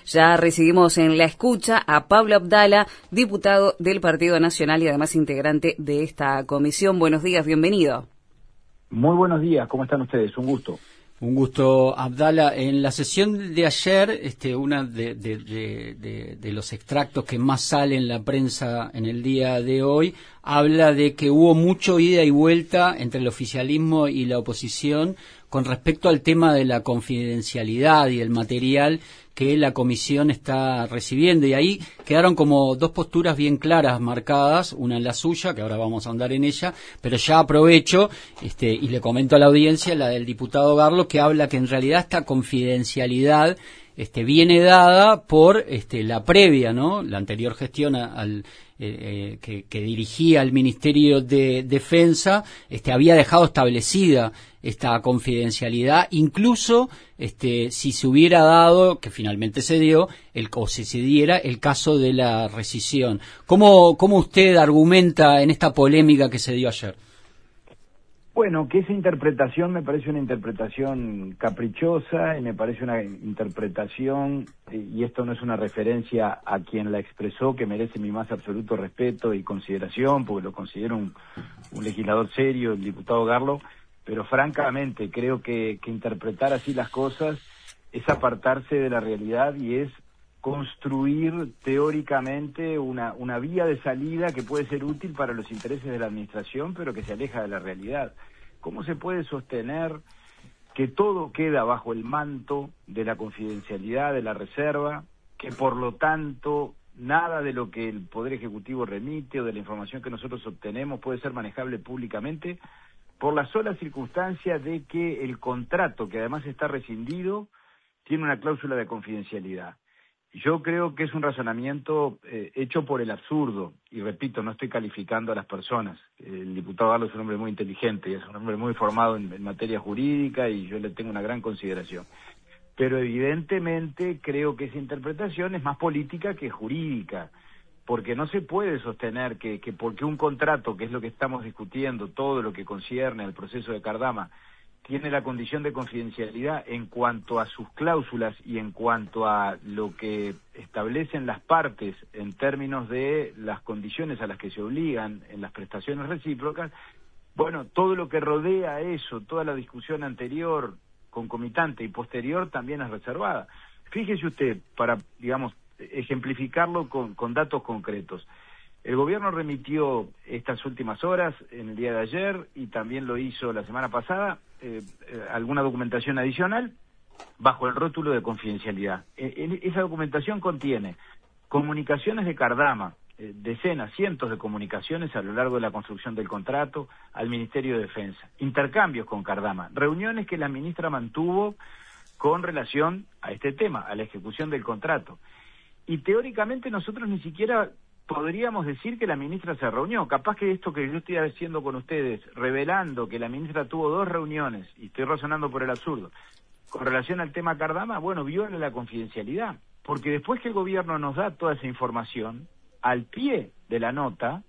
Ya recibimos en la escucha a Pablo Abdala, diputado del Partido Nacional y además integrante de esta comisión. Buenos días, bienvenido. Muy buenos días, ¿cómo están ustedes? Un gusto. Un gusto, Abdala. En la sesión de ayer, una de los extractos que más sale en la prensa en el día de hoy, habla de que hubo mucho ida y vuelta entre el oficialismo y la oposición con respecto al tema de la confidencialidad y el material que la comisión está recibiendo, y ahí quedaron como dos posturas bien claras marcadas, una en la suya, que ahora vamos a andar en ella, pero ya aprovecho y le comento a la audiencia la del diputado Garlo, que habla que en realidad esta confidencialidad viene dada por la previa, ¿no? La anterior gestión que dirigía el Ministerio de Defensa había dejado establecida esta confidencialidad, incluso si se hubiera dado, que finalmente se dio, si se diera el caso de la rescisión. ¿Cómo usted argumenta en esta polémica que se dio ayer? Bueno, que esa interpretación me parece una interpretación caprichosa y me parece una interpretación, y esto no es una referencia a quien la expresó, que merece mi más absoluto respeto y consideración, porque lo considero un legislador serio, el diputado Garlo, pero francamente creo que interpretar así las cosas es apartarse de la realidad y es construir teóricamente una vía de salida que puede ser útil para los intereses de la administración, pero que se aleja de la realidad. ¿Cómo se puede sostener que todo queda bajo el manto de la confidencialidad, de la reserva, que por lo tanto nada de lo que el Poder Ejecutivo remite o de la información que nosotros obtenemos puede ser manejable públicamente por la sola circunstancia de que el contrato, que además está rescindido, tiene una cláusula de confidencialidad? Yo creo que es un razonamiento hecho por el absurdo, y repito, no estoy calificando a las personas. El diputado Garlo es un hombre muy inteligente y es un hombre muy formado en materia jurídica y yo le tengo una gran consideración. Pero evidentemente creo que esa interpretación es más política que jurídica, porque no se puede sostener que porque un contrato, que es lo que estamos discutiendo, todo lo que concierne al proceso de Cardama, tiene la condición de confidencialidad en cuanto a sus cláusulas y en cuanto a lo que establecen las partes en términos de las condiciones a las que se obligan en las prestaciones recíprocas. Bueno, todo lo que rodea eso, toda la discusión anterior, concomitante y posterior también es reservada. Fíjese usted, para, digamos, ejemplificarlo con datos concretos. El gobierno remitió estas últimas horas, en el día de ayer, y también lo hizo la semana pasada, alguna documentación adicional bajo el rótulo de confidencialidad. Esa documentación contiene comunicaciones de Cardama, decenas, cientos de comunicaciones a lo largo de la construcción del contrato al Ministerio de Defensa, intercambios con Cardama, reuniones que la ministra mantuvo con relación a este tema, a la ejecución del contrato. Y teóricamente nosotros ni siquiera podríamos decir que la ministra se reunió. Capaz que esto que yo estoy haciendo con ustedes, revelando que la ministra tuvo 2 reuniones, y estoy razonando por el absurdo, con relación al tema Cardama, bueno, viola la confidencialidad. Porque después que el gobierno nos da toda esa información, al pie de la nota,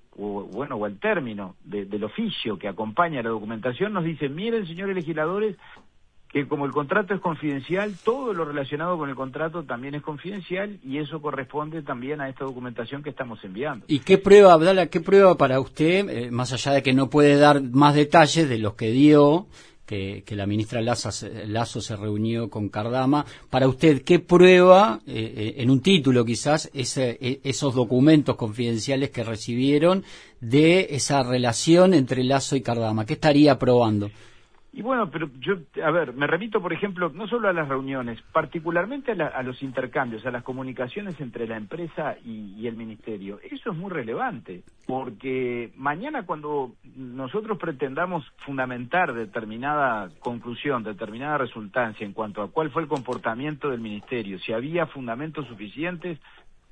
o al término del oficio que acompaña la documentación, nos dicen: miren, señores legisladores, que como el contrato es confidencial, todo lo relacionado con el contrato también es confidencial, y eso corresponde también a esta documentación que estamos enviando. ¿Y qué prueba, Abdala, qué prueba para usted, más allá de que no puede dar más detalles de los que dio, que la ministra Lazo se reunió con Cardama, para usted, qué prueba, en un título quizás, esos documentos confidenciales que recibieron de esa relación entre Lazo y Cardama? ¿Qué estaría probando? Y bueno, pero yo, me remito, por ejemplo, no solo a las reuniones, particularmente a los intercambios, a las comunicaciones entre la empresa y el ministerio. Eso es muy relevante, porque mañana cuando nosotros pretendamos fundamentar determinada conclusión, determinada resultancia en cuanto a cuál fue el comportamiento del ministerio, si había fundamentos suficientes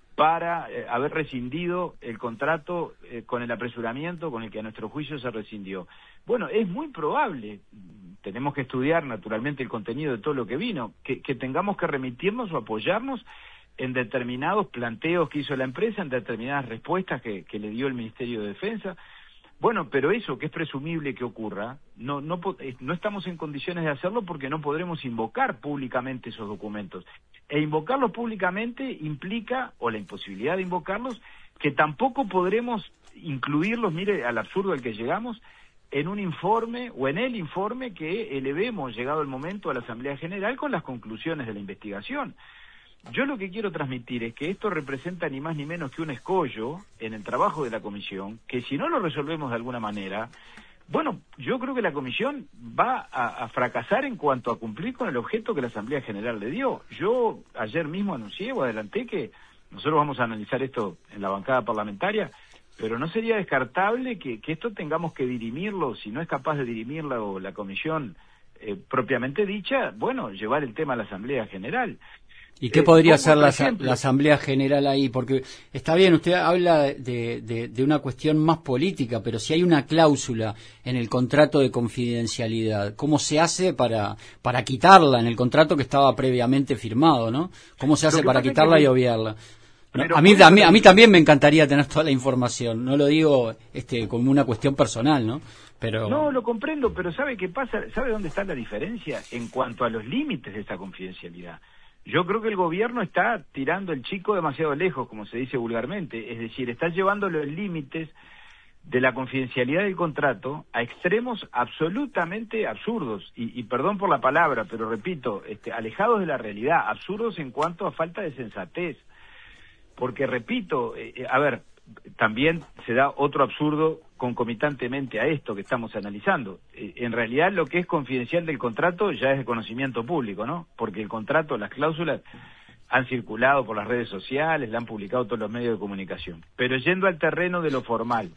para haber rescindido el contrato con el apresuramiento con el que a nuestro juicio se rescindió. Bueno, es muy probable, tenemos que estudiar naturalmente el contenido de todo lo que vino, que tengamos que remitirnos o apoyarnos en determinados planteos que hizo la empresa, en determinadas respuestas que le dio el Ministerio de Defensa. Bueno, pero eso que es presumible que ocurra, no estamos en condiciones de hacerlo porque no podremos invocar públicamente esos documentos. E invocarlos públicamente implica, o la imposibilidad de invocarlos, que tampoco podremos incluirlos, mire al absurdo al que llegamos, en un informe o en el informe que elevemos, llegado el momento, a la Asamblea General con las conclusiones de la investigación. Yo lo que quiero transmitir es que esto representa ni más ni menos que un escollo en el trabajo de la comisión, que si no lo resolvemos de alguna manera, bueno, yo creo que la comisión va a fracasar en cuanto a cumplir con el objeto que la Asamblea General le dio. Yo ayer mismo anuncié o adelanté que nosotros vamos a analizar esto en la bancada parlamentaria, pero no sería descartable que esto tengamos que dirimirlo, si no es capaz de dirimirlo la comisión propiamente dicha, bueno, llevar el tema a la Asamblea General. ¿Y qué podría hacer la Asamblea General ahí? Porque está bien, usted habla de una cuestión más política, pero si hay una cláusula en el contrato de confidencialidad, ¿cómo se hace para quitarla en el contrato que estaba previamente firmado, ¿no? ¿Cómo se hace para quitarla y obviarla? A mí también me encantaría tener toda la información, no lo digo como una cuestión personal, ¿no? Pero... No, lo comprendo, pero ¿sabe qué pasa? ¿Sabe dónde está la diferencia en cuanto a los límites de esta confidencialidad? Yo creo que el gobierno está tirando el chico demasiado lejos, como se dice vulgarmente, es decir, está llevando los límites de la confidencialidad del contrato a extremos absolutamente absurdos, y perdón por la palabra, pero repito, alejados de la realidad, absurdos en cuanto a falta de sensatez, porque repito, a ver, también se da otro absurdo concomitantemente a esto que estamos analizando. En realidad lo que es confidencial del contrato ya es de conocimiento público, ¿no? Porque el contrato, las cláusulas han circulado por las redes sociales, la han publicado todos los medios de comunicación. Pero yendo al terreno de lo formal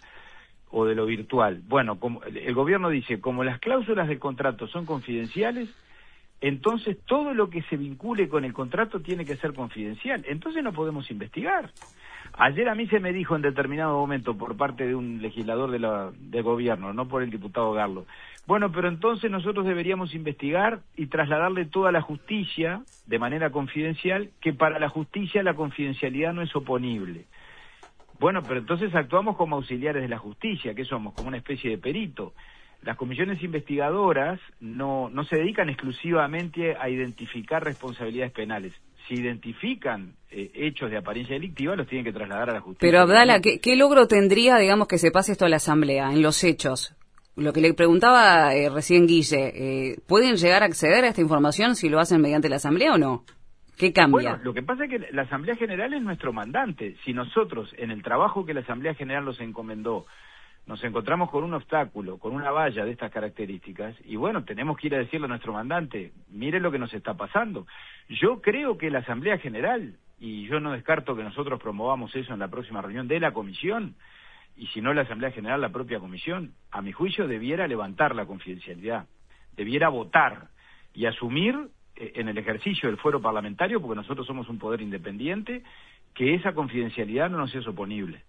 o de lo virtual, bueno, como el gobierno dice, como las cláusulas del contrato son confidenciales, entonces todo lo que se vincule con el contrato tiene que ser confidencial. Entonces no podemos investigar. Ayer a mí se me dijo en determinado momento por parte de un legislador del gobierno, no por el diputado Garlo, bueno, pero entonces nosotros deberíamos investigar y trasladarle toda la justicia de manera confidencial, que para la justicia la confidencialidad no es oponible. Bueno, pero entonces actuamos como auxiliares de la justicia, ¿qué somos? Como una especie de perito. Las comisiones investigadoras no se dedican exclusivamente a identificar responsabilidades penales. Si identifican hechos de apariencia delictiva, los tienen que trasladar a la justicia. Pero Abdala, ¿qué logro tendría, digamos, que se pase esto a la Asamblea, en los hechos? Lo que le preguntaba recién Guille, ¿pueden llegar a acceder a esta información si lo hacen mediante la Asamblea o no? ¿Qué cambia? Bueno, lo que pasa es que la Asamblea General es nuestro mandante. Si nosotros, en el trabajo que la Asamblea General nos encomendó, nos encontramos con un obstáculo, con una valla de estas características, y bueno, tenemos que ir a decirle a nuestro mandante, mire lo que nos está pasando. Yo creo que la Asamblea General, y yo no descarto que nosotros promovamos eso en la próxima reunión de la Comisión, y si no la Asamblea General, la propia Comisión, a mi juicio debiera levantar la confidencialidad, debiera votar y asumir en el ejercicio del fuero parlamentario, porque nosotros somos un poder independiente, que esa confidencialidad no nos es oponible.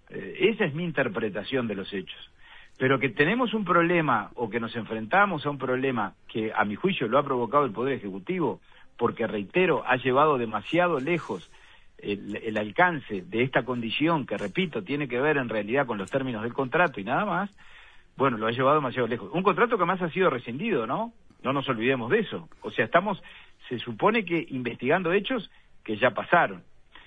Esa es mi interpretación de los hechos. Pero que tenemos un problema o que nos enfrentamos a un problema que a mi juicio lo ha provocado el Poder Ejecutivo, porque reitero, ha llevado demasiado lejos el alcance de esta condición que, repito, tiene que ver en realidad con los términos del contrato y nada más, bueno, lo ha llevado demasiado lejos. Un contrato que además ha sido rescindido, ¿no? No nos olvidemos de eso. O sea, se supone que investigando hechos que ya pasaron.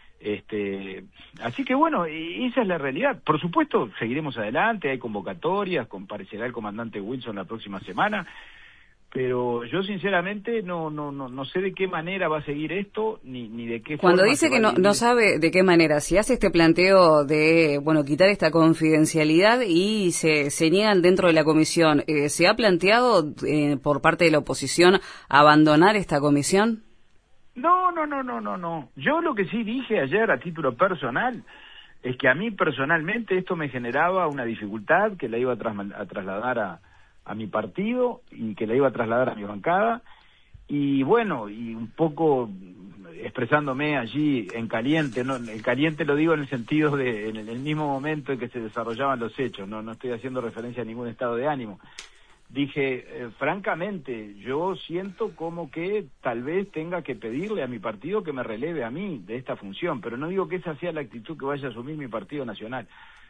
Así que bueno, esa es la realidad. Por supuesto, seguiremos adelante, hay convocatorias, comparecerá el comandante Wilson la próxima semana, pero yo sinceramente no sé de qué manera va a seguir esto, ni de qué Cuando forma. Dice que no sabe de qué manera, si hace este planteo de, bueno, quitar esta confidencialidad y se niegan dentro de la comisión, ¿se ha planteado por parte de la oposición abandonar esta comisión? No. Yo lo que sí dije ayer a título personal es que a mí personalmente esto me generaba una dificultad que la iba a trasladar a mi partido y que la iba a trasladar a mi bancada, y bueno, y un poco expresándome allí en caliente, ¿no? En caliente lo digo en el sentido de en el mismo momento en que se desarrollaban los hechos, no estoy haciendo referencia a ningún estado de ánimo. Dije, francamente, yo siento como que tal vez tenga que pedirle a mi partido que me releve a mí de esta función, pero no digo que esa sea la actitud que vaya a asumir mi partido nacional.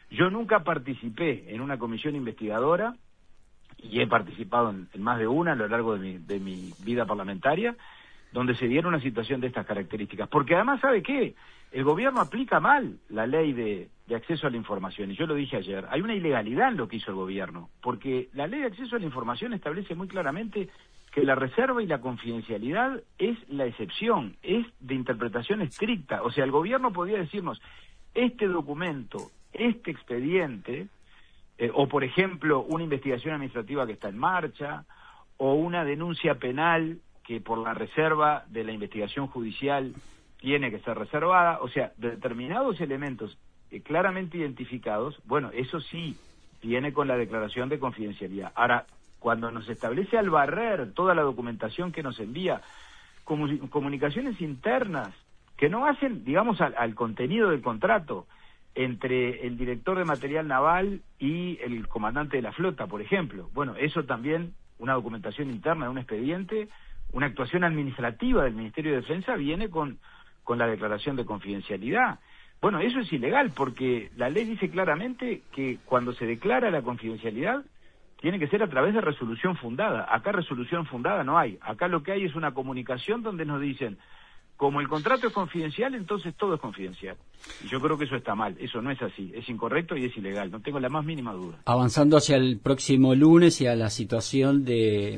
Yo nunca participé en una comisión investigadora, y he participado en más de una a lo largo de mi vida parlamentaria, donde se diera una situación de estas características. Porque además, ¿sabe qué? El gobierno aplica mal la ley de acceso a la información, y yo lo dije ayer, hay una ilegalidad en lo que hizo el gobierno, porque la ley de acceso a la información establece muy claramente que la reserva y la confidencialidad es la excepción, es de interpretación estricta. O sea, el gobierno podría decirnos, este documento, este expediente, o por ejemplo, una investigación administrativa que está en marcha, o una denuncia penal que por la reserva de la investigación judicial tiene que ser reservada, o sea, determinados elementos claramente identificados, bueno, eso sí viene con la declaración de confidencialidad. Ahora, cuando nos establece al barrer toda la documentación que nos envía, comunicaciones internas que no hacen, digamos, al contenido del contrato entre el director de material naval y el comandante de la flota, por ejemplo. Bueno, eso también, una documentación interna de un expediente, una actuación administrativa del Ministerio de Defensa viene con la declaración de confidencialidad. Bueno, eso es ilegal porque la ley dice claramente que cuando se declara la confidencialidad tiene que ser a través de resolución fundada. Acá resolución fundada no hay. Acá lo que hay es una comunicación donde nos dicen, como el contrato es confidencial, entonces todo es confidencial. Y yo creo que eso está mal, eso no es así, es incorrecto y es ilegal, no tengo la más mínima duda. Avanzando hacia el próximo lunes y a la situación de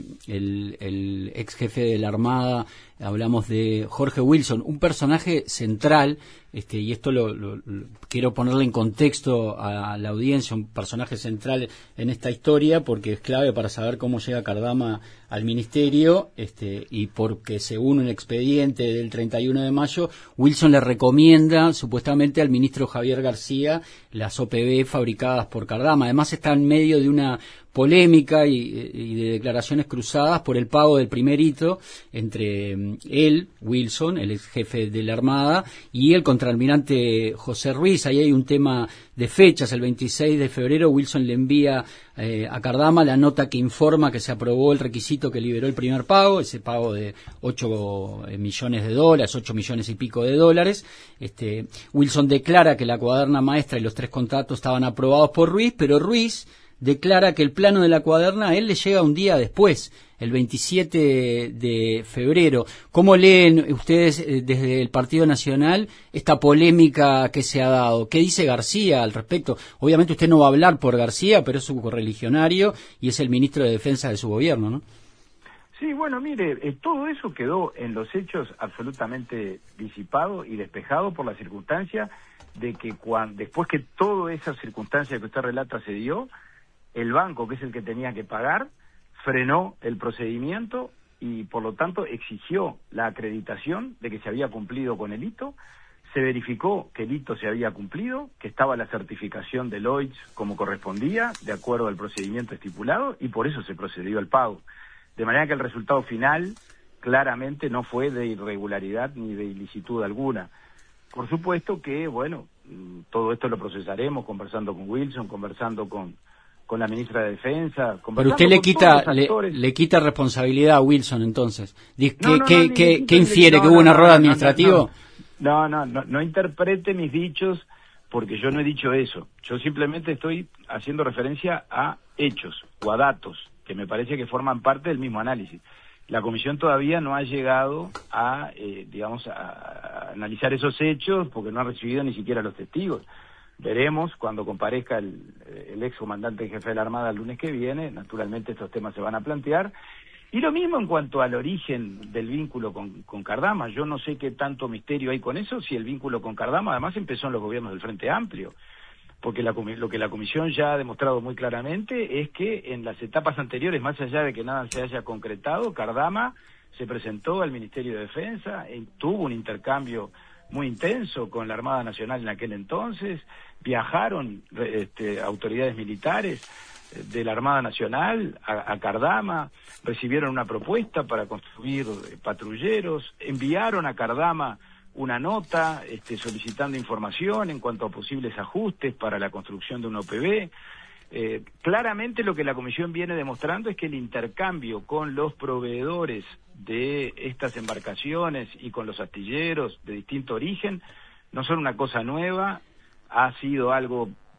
el ex jefe de la Armada, hablamos de Jorge Wilson, un personaje central, y esto lo quiero ponerle en contexto a la audiencia, un personaje central en esta historia porque es clave para saber cómo llega Cardama al ministerio, y porque según un expediente del 31 de mayo, Wilson le recomienda supuestamente al ministro Javier García las OPB fabricadas por Cardama. Además está en medio de una polémica y de declaraciones cruzadas por el pago del primer hito entre él, Wilson, el ex jefe de la Armada, y el contraalmirante José Ruiz. Ahí hay un tema de fechas. El 26 de febrero Wilson le envía a Cardama la nota que informa que se aprobó el requisito que liberó el primer pago, ese pago de 8 millones de dólares, 8 millones y pico de dólares. Wilson declara que la cuaderna maestra y los 3 contratos estaban aprobados por Ruiz, pero Ruiz declara que el plano de la cuaderna a él le llega un día después, el 27 de febrero. ¿Cómo leen ustedes desde el Partido Nacional esta polémica que se ha dado? ¿Qué dice García al respecto? Obviamente usted no va a hablar por García, pero es su correligionario y es el ministro de Defensa de su gobierno, ¿no? Sí, bueno, mire, todo eso quedó en los hechos absolutamente disipado y despejado por la circunstancia de que después que toda esa circunstancia que usted relata se dio, el banco, que es el que tenía que pagar, frenó el procedimiento y, por lo tanto, exigió la acreditación de que se había cumplido con el hito. Se verificó que el hito se había cumplido, que estaba la certificación de Lloyds como correspondía, de acuerdo al procedimiento estipulado, y por eso se procedió al pago. De manera que el resultado final claramente no fue de irregularidad ni de ilicitud alguna. Por supuesto que, bueno, todo esto lo procesaremos conversando con Wilson, conversando con la ministra de Defensa. Pero usted le quita responsabilidad a Wilson, entonces. ¿Qué infiere? ¿Que hubo un error administrativo? No interprete mis dichos, porque yo no he dicho eso. Yo simplemente estoy haciendo referencia a hechos o a datos que me parece que forman parte del mismo análisis. La comisión todavía no ha llegado a analizar esos hechos porque no ha recibido ni siquiera los testigos. Veremos cuando comparezca el ex comandante en jefe de la Armada el lunes que viene, naturalmente estos temas se van a plantear. Y lo mismo en cuanto al origen del vínculo con Cardama. Yo no sé qué tanto misterio hay con eso, si el vínculo con Cardama además empezó en los gobiernos del Frente Amplio, porque lo que la comisión ya ha demostrado muy claramente es que en las etapas anteriores, más allá de que nada se haya concretado, Cardama se presentó al Ministerio de Defensa, tuvo un intercambio muy intenso con la Armada Nacional en aquel entonces, viajaron autoridades militares de la Armada Nacional a Cardama, recibieron una propuesta para construir patrulleros, enviaron a Cardama una nota solicitando información en cuanto a posibles ajustes para la construcción de una OPB. Claramente lo que la comisión viene demostrando es que el intercambio con los proveedores de estas embarcaciones y con los astilleros de distinto origen no son una cosa nueva, ha sido algo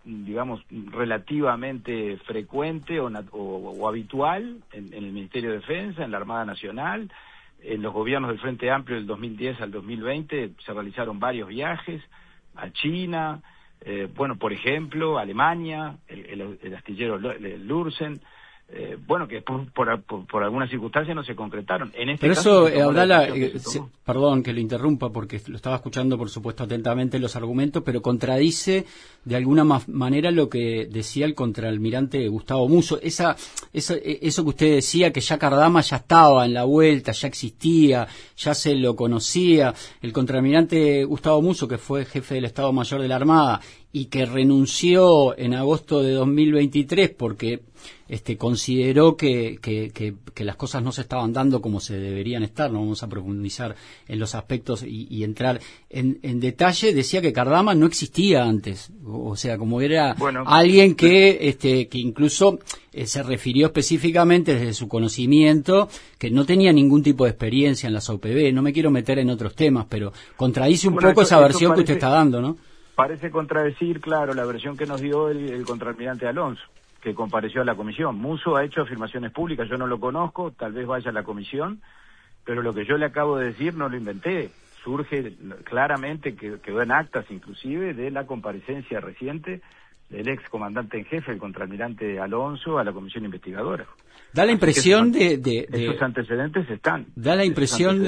digamos, relativamente frecuente o habitual en el Ministerio de Defensa, en la Armada Nacional. En los gobiernos del Frente Amplio del 2010 al 2020 se realizaron varios viajes a China, por ejemplo, a Alemania, el astillero Lürsen, que por algunas circunstancias no se concretaron. En este Pero caso, eso, Abdala, perdón que lo interrumpa porque lo estaba escuchando, por supuesto, atentamente los argumentos, pero contradice de alguna manera lo que decía el contraalmirante Gustavo Musso. Eso que usted decía, que ya Cardama ya estaba en la vuelta, ya existía, ya se lo conocía. El contraalmirante Gustavo Musso, que fue jefe del Estado Mayor de la Armada y que renunció en agosto de 2023 porque consideró que las cosas no se estaban dando como se deberían estar. No vamos a profundizar en los aspectos y entrar en detalle. Decía que Cardama no existía antes, o sea, como era alguien que incluso se refirió específicamente desde su conocimiento, que no tenía ningún tipo de experiencia en las OPB. No me quiero meter en otros temas, pero contradice un poco esa versión que usted está dando, ¿no? Parece contradecir, claro, la versión que nos dio el contraalmirante Alonso, que compareció a la comisión. Musso ha hecho afirmaciones públicas, yo no lo conozco, tal vez vaya a la comisión, pero lo que yo le acabo de decir no lo inventé. Surge claramente, que quedó en actas inclusive, de la comparecencia reciente del ex comandante en jefe, el contraalmirante Alonso, a la comisión investigadora. Da la impresión esos antecedentes están. Da la impresión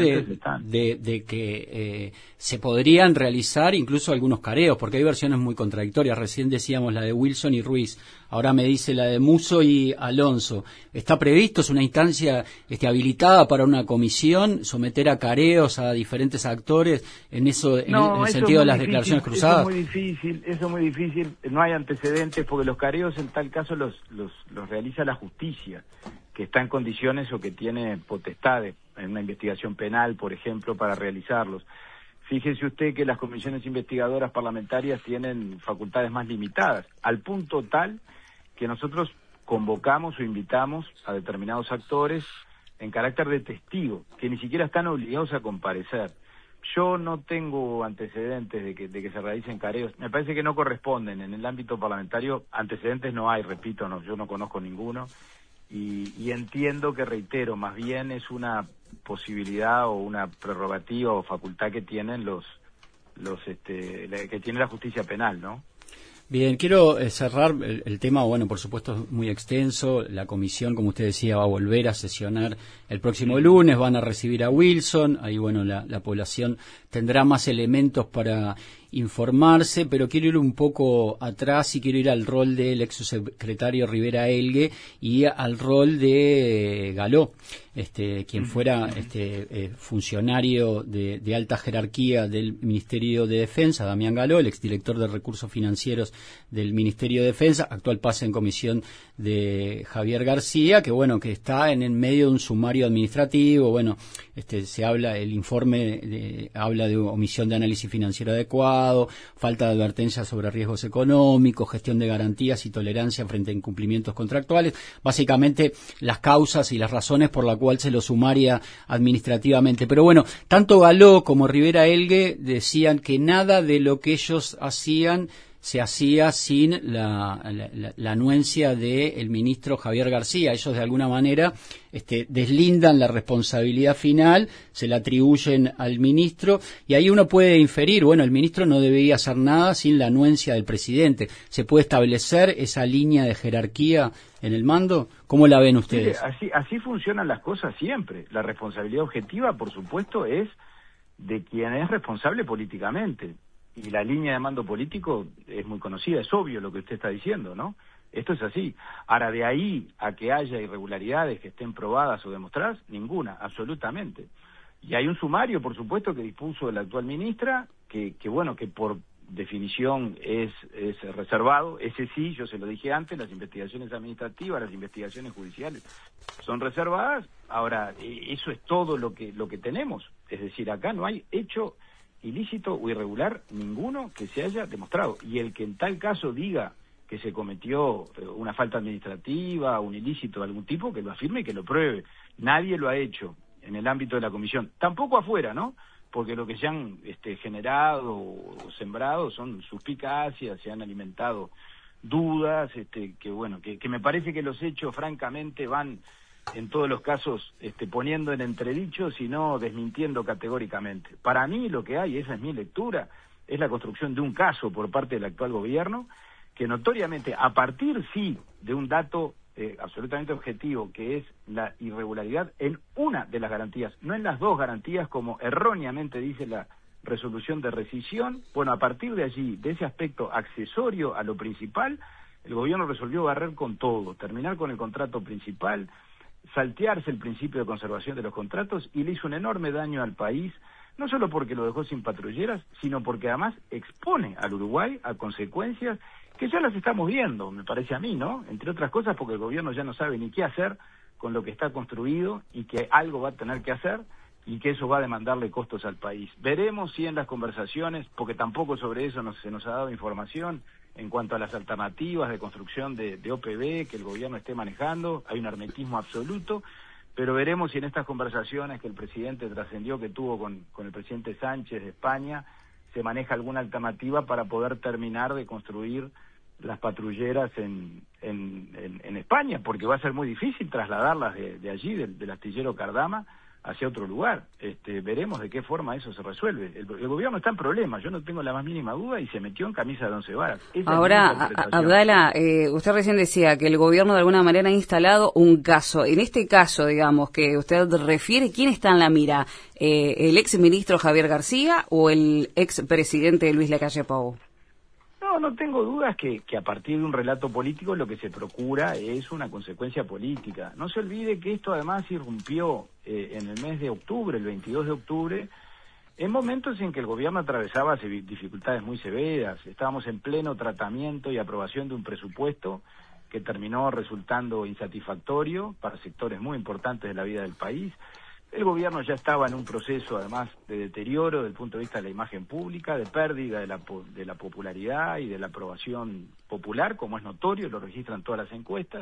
de que se podrían realizar incluso algunos careos, porque hay versiones muy contradictorias. Recién decíamos la de Wilson y Ruiz, ahora me dice la de Musso y Alonso. ¿Está previsto, es una instancia habilitada para una comisión, someter a careos a diferentes actores en el sentido de las declaraciones cruzadas? Eso es muy difícil. No hay antecedentes porque los careos en tal caso los realiza la justicia, que está en condiciones o que tiene potestades en una investigación penal, por ejemplo, para realizarlos. Fíjese usted que las comisiones investigadoras parlamentarias tienen facultades más limitadas, al punto tal que nosotros convocamos o invitamos a determinados actores en carácter de testigo, que ni siquiera están obligados a comparecer. Yo no tengo antecedentes de que se realicen careos. Me parece que no corresponden. En el ámbito parlamentario antecedentes no hay, repito, yo no conozco ninguno. Y entiendo que, reitero, más bien es una posibilidad o una prerrogativa o facultad que tienen que tiene la justicia penal, ¿no? Bien, quiero cerrar el tema, por supuesto es muy extenso. La comisión, como usted decía, va a volver a sesionar el próximo lunes, van a recibir a Wilson, ahí la población tendrá más elementos para informarse, pero quiero ir un poco atrás y quiero ir al rol del ex subsecretario Rivera Elgue y al rol de Galó, quien fuera funcionario de alta jerarquía del Ministerio de Defensa, Damián Galó, el exdirector de Recursos Financieros del Ministerio de Defensa, actual pase en comisión de Javier García, que está en el medio de un sumario administrativo. Se habla, el informe habla de omisión de análisis financiero adecuado, falta de advertencia sobre riesgos económicos, gestión de garantías y tolerancia frente a incumplimientos contractuales, básicamente las causas y las razones por la cual se lo sumaria administrativamente. Pero tanto Galó como Rivera Elgue decían que nada de lo que ellos hacían se hacía sin la anuencia del ministro Javier García. Ellos de alguna manera deslindan la responsabilidad final, se la atribuyen al ministro, y ahí uno puede inferir, el ministro no debería hacer nada sin la anuencia del presidente. ¿Se puede establecer esa línea de jerarquía en el mando? ¿Cómo la ven ustedes? Así funcionan las cosas siempre. La responsabilidad objetiva, por supuesto, es de quien es responsable políticamente. Y la línea de mando político es muy conocida, es obvio lo que usted está diciendo, ¿no? Esto es así. Ahora, de ahí a que haya irregularidades que estén probadas o demostradas, ninguna, absolutamente. Y hay un sumario, por supuesto, que dispuso la actual ministra, que por definición es reservado. Ese sí, yo se lo dije antes, las investigaciones administrativas, las investigaciones judiciales son reservadas. Ahora, eso es todo lo que tenemos. Es decir, acá no hay hecho ilícito o irregular ninguno que se haya demostrado, y el que en tal caso diga que se cometió una falta administrativa, un ilícito de algún tipo, que lo afirme y que lo pruebe. Nadie lo ha hecho en el ámbito de la comisión, tampoco afuera, ¿no? Porque lo que se han generado o sembrado son suspicacias, se han alimentado dudas, que me parece que los hechos francamente van en todos los casos poniendo en entredicho, sino desmintiendo categóricamente. Para mí lo que hay, esa es mi lectura, es la construcción de un caso por parte del actual gobierno, que notoriamente, a partir sí de un dato absolutamente objetivo, que es la irregularidad en una de las garantías, no en las dos garantías, como erróneamente dice la resolución de rescisión. Bueno, a partir de allí, de ese aspecto accesorio a lo principal, el gobierno resolvió barrer con todo, terminar con el contrato principal, saltearse el principio de conservación de los contratos, y le hizo un enorme daño al país, no solo porque lo dejó sin patrulleras, sino porque además expone al Uruguay a consecuencias que ya las estamos viendo, me parece a mí, ¿no? Entre otras cosas porque el gobierno ya no sabe ni qué hacer con lo que está construido, y que algo va a tener que hacer, y que eso va a demandarle costos al país. Veremos si en las conversaciones, porque tampoco sobre eso se nos ha dado información, en cuanto a las alternativas de construcción de OPB que el gobierno esté manejando, hay un hermetismo absoluto, pero veremos si en estas conversaciones que el presidente trascendió, que tuvo con el presidente Sánchez de España, se maneja alguna alternativa para poder terminar de construir las patrulleras en España, porque va a ser muy difícil trasladarlas de allí, del astillero Cardama, hacia otro lugar. Veremos de qué forma eso se resuelve. El gobierno está en problemas, yo no tengo la más mínima duda, y se metió en camisa de 11 varas. Ahora, Abdala, usted recién decía que el gobierno de alguna manera ha instalado un caso. En este caso, digamos, que usted refiere, ¿quién está en la mira? ¿El ex ministro Javier García o el ex presidente Luis Lacalle Pou? No tengo dudas que a partir de un relato político lo que se procura es una consecuencia política. No se olvide que esto además irrumpió en el mes de octubre, el 22 de octubre, en momentos en que el gobierno atravesaba dificultades muy severas. Estábamos en pleno tratamiento y aprobación de un presupuesto que terminó resultando insatisfactorio para sectores muy importantes de la vida del país. El gobierno ya estaba en un proceso, además, de deterioro desde el punto de vista de la imagen pública, de pérdida de la popularidad y de la aprobación popular, como es notorio, lo registran todas las encuestas.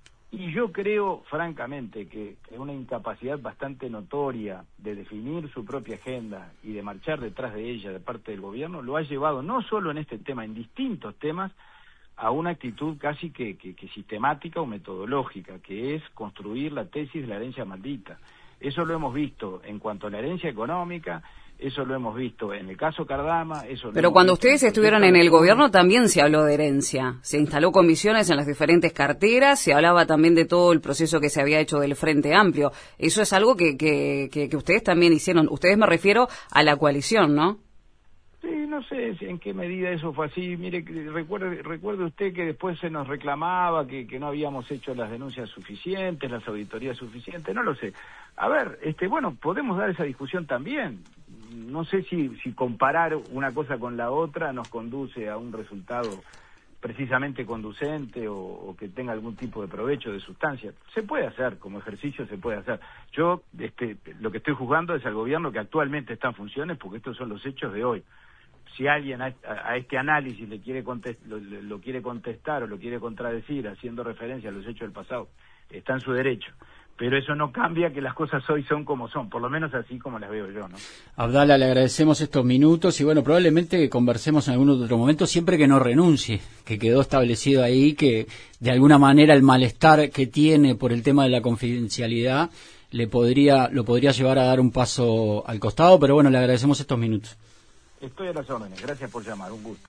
Y yo creo, francamente, que una incapacidad bastante notoria de definir su propia agenda y de marchar detrás de ella de parte del gobierno lo ha llevado, no solo en este tema, en distintos temas, a una actitud casi que sistemática o metodológica, que es construir la tesis de la herencia maldita. Eso lo hemos visto en cuanto a la herencia económica, eso lo hemos visto en el caso Cardama, Pero cuando ustedes estuvieron en el gobierno también se habló de herencia, se instaló comisiones en las diferentes carteras, se hablaba también de todo el proceso que se había hecho del Frente Amplio. Eso es algo que ustedes también hicieron, ustedes me refiero a la coalición, ¿no? Sí, no sé en qué medida eso fue así. Mire, recuerde usted que después se nos reclamaba que no habíamos hecho las denuncias suficientes, las auditorías suficientes, no lo sé. A ver, bueno, podemos dar esa discusión también. No sé si comparar una cosa con la otra nos conduce a un resultado precisamente conducente o que tenga algún tipo de provecho, de sustancia. Se puede hacer, como ejercicio se puede hacer. Yo lo que estoy juzgando es al gobierno que actualmente está en funciones, porque estos son los hechos de hoy. Si alguien a este análisis lo quiere contestar o lo quiere contradecir haciendo referencia a los hechos del pasado, está en su derecho. Pero eso no cambia que las cosas hoy son como son, por lo menos así como las veo yo, ¿no? Abdala, le agradecemos estos minutos y bueno, probablemente conversemos en algún otro momento, siempre que no renuncie, que quedó establecido ahí que de alguna manera el malestar que tiene por el tema de la confidencialidad lo podría llevar a dar un paso al costado, pero bueno, le agradecemos estos minutos. Estoy a las órdenes, gracias por llamar, un gusto.